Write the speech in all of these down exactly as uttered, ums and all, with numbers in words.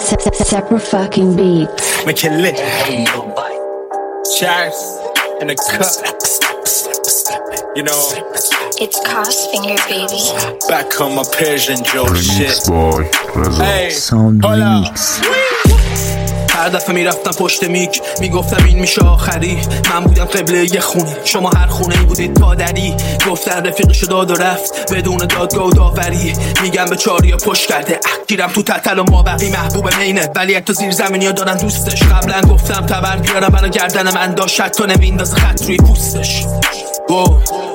Separate fucking beats. Make it lit. Cheers in a cup. You know, it's Cos Finger, baby. Back on my Persian Joe shit. boy. Hey, Sound hold up. mix. هر دفعه میرفتم پشت میک میگفتم این میشه آخری. من بودم قبله یه خونه، شما هر خونه ای بودید پادری. گفتن رفیقشو داد و رفت بدون دادگاه و داوری. میگم به چاریا پشت کرده اه گیرم تو تتل و مابقی محبوب مینه، ولی یک تا زیر زمینی ها دارن دوستش. قبلا گفتم تبر بیارم برای گردن من داشت حتی نمیندازه خط روی پوستش. wow.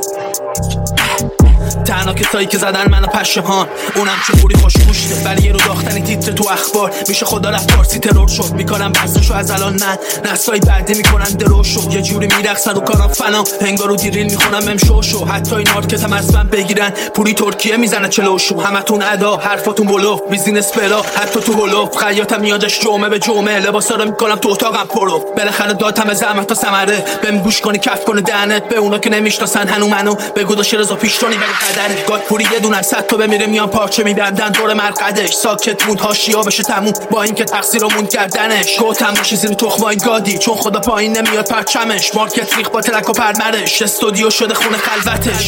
تنها کسایی که زدن منو پشهان اونم چه خوری خوش گوشته، ولی یه رو داختنی تیتر تو اخبار میشه خدا رفت فارسی ترور شد. میکنم بسشو از الان من نسای بعدی میکنن درو شد. یه جوری میرقصن رو کارم فنا هنگار رو دیریل میخونم امشو شو. حتی این مارکت هم از من بگیرن پوری ترکیه میزنه چلوشو. همتون ادا حرفاتون بلوف بیزینس بلا حتی تو هلوف. خیاطم میادش جمعه به جمعه لباسا رو میکنم تو اتاقم پرو. بالاخره دادم زحمت تا ثمره بهم گوش کنی کف کنه دهنت. به اونا که نمیشناسن هنو منو بگو داش رضا پیشتونی بگو قدر گاد پوری یه دونه صد تا بمیره میان پارچه میبندن دور مرقدش. ساکت موند حاشیه بشه تموم با اینکه تقصیرمون کردنش. گفتم باشه زیر تخمای گادی چون خدا پایین نمیاد پرچمش. مارکت ریخ با ترک و پرمرش استودیو شده خونه خلوتش.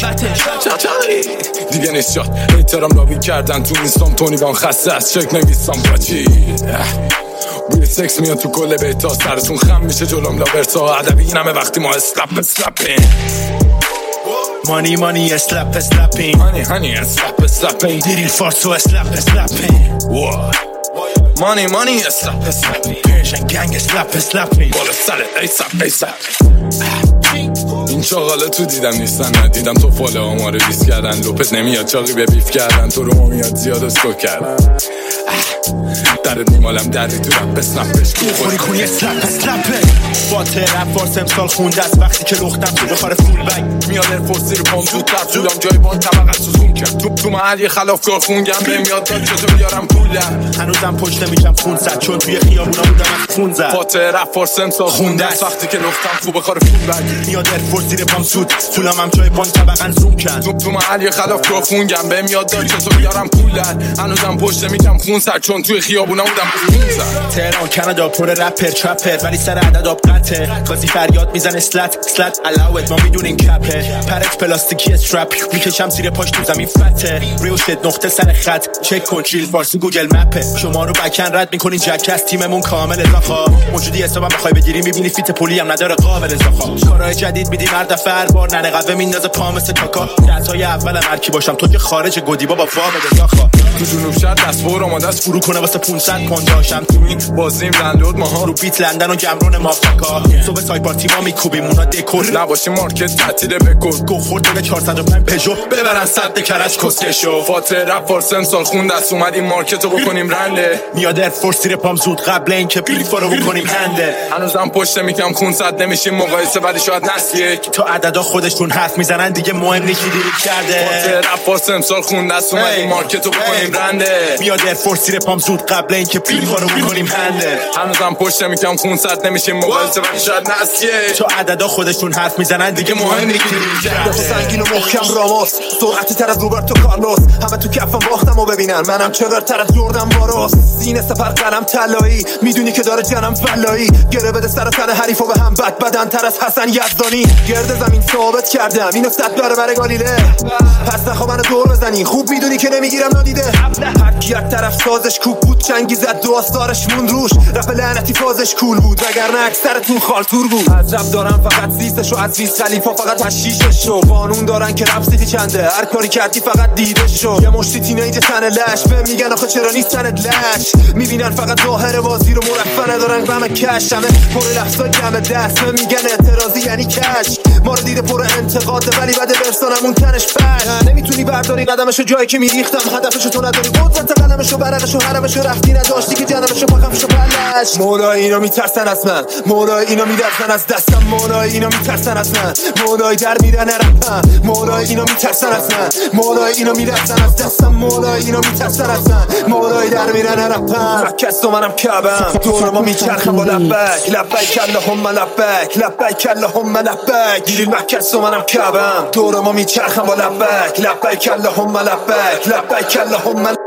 دیگه نیست شد احترام لابی کردن تو اینستام تونی بان خسته از چک نویستم باچی. بوی سکس میاد تو کل بیتا سرتون خم میشه جلوم لابرتا. عدبی این همه وقتی ما اسلپ اسلپین Money, money, a slap, a slapping. Honey, honey, a slap, a slapping. Diri farso, a slap, a slapping. Whoa. Money, money, a slap, a slapping. Persian gang, a slap, a slapping. بالا سرت ای سپ ای سپ. این چاقالا تو دیدم نیستن ندیدم تو فاله آماره بیس کردن. لوپت نمیاد چاقی به بیف کردن تو رو میاد زیاد اسکو کردن. درد میمالم دردی تو رپ اسنپش خوری کنی اسلپ اسلپه. با ترپ فارس امسال خونده است وقتی که لختم تو بخار فول بگ. میاد ارفورسی رو پام زودتر طولم جای بان طبقت سوزون کرد. تو تو محل یه خلافکار خونگم به میاد داد چطور بیارم پولم. هنوزم پشت نمیشم خون زد چون توی خیابونا بودم از خون زد. با ترپ فارس امسال خونده است وقتی که لختم تو بخار فول بگ. میاد ارفورسی رو پام زود طولم هم جای بان طبقت زوم کرد. تو تو محل یه خلافکار خونگم به میاد داد چطور بیارم پولم. هنوزم پشت نمیشم خون زد چون توی خیابونا بودم تهران کانادا پر رپر چپر ولی سر عدد آب قطه. قاضی فریاد میزنه سلت سلت علاوت ما میدونیم کپه. پرت پلاستیکی استرپ میکشم زیر پاش تو زمین فته. ریو شد نقطه سر خط چک کن چیل فارسی گوگل مپه. شما رو بکن رد میکنین جک از تیممون کامل اضافه. موجودی حسابم بخوای بگیری میبینی فیت پولی هم نداره قابل اضافه. کارهای جدید میدی مرد فربار ننه قهوه میندازه پا مثل کاکا. دستای اول مرکی باشم تو که خارج گودیبا با فام دزاخا. تو جنوب شهر دستور آماده است فرو کنه واسه پانصد پوند داشم تو این بازیم لندلورد ماها رو بیت لندن و گمرون مافکا. صبح سای پارتی ما میکوبیم اونا دکور نباشه مارکت تعطیل بکن. گو خورد به چهارصد و پنج پژو ببرن صد کرج کسکشو. فاتر رپ فارس امسال خون دست اومدیم مارکتو بکنیم رنده. میاد ارفورسی رو پام زود قبل اینکه بیلیفا رو بکنیم هنده. هنوزم پشت میکم خون صد نمیشیم مقایسه ولی شاید نسل یک. تا عددا خودشون حرف میزنن دیگه مهم نیست کی دیری کرده. فاتر رپ فارس امسال خون دست اومدیم مارکتو بکنیم رنده. میاد ارفورسی رو پام زود قبل اینکه بیلیفا رو بکنیم هنده. هنوزم پشت میکم خون صد نمیشیم مقایسه ولی شاید نسل یک. تا عددا خودشون حرف میزنن دیگه مهم نیست کی دیری کرده. سنگین و محکم راموس سرعتی تر از روبرتو کارلوس. همه تو کفم باختم و ببینن منم چقدر تر از جردن باروس. سینه سپر قلم طلایی میدونی که داره جنم فلایی. گره بده سر تن حریفو به هم بد بدن تر از حسن یزدانی. گرد زمین ثابت کردم اینو صد برابر گالیله. پس نخوا منو دور بزنی خوب میدونی که نمیگیرم نادیده. هر کی یک طرف سازش کوک بود چنگی زد دو آستارش موند روش. رپ لعنتی فازش کول بود وگرنه اکثرتون خالتور بود. از رپ دارم فقط سیستشو از ویز خلیفا فقط هشیششو. قانون دارن که رپ سیتی چنده هر کاری کردی فقط دیده شو. یه مشتی تینیج تن لش به میگن آخه چرا نیست تنت لش. میبینن فقط ظاهر بازی رو مرفع ندارن غم کش. همه پر لحظا جمع دست به میگن اعتراضی یعنی کش. ما رو دیده پر انتقاده ولی بعد برسانمون تنش پش. نمیتونی برداری قدمشو جایی که میریختم هدفشو تو نداری قدرت قلمشو برقشو حرمشو رفتی نداشتی که جنبشو پاکمشو بلش. مولای اینا میترسن از من مولای اینا میدرسن از دستم. مولای اینا میترسن از من مولای در میرن رپم. مولای اینا میترسن از من مولای اینا میترسن از دستم. مولای اینا میترسن از من مولای در میرن رپم. رکست و منم کبم دور ما میچرخم با لبک لبک اللهم لبک لبک اللهم لبک. گیری رکست و منم کبم دور ما میچرخم با لبک لبک اللهم لبک لبک اللهم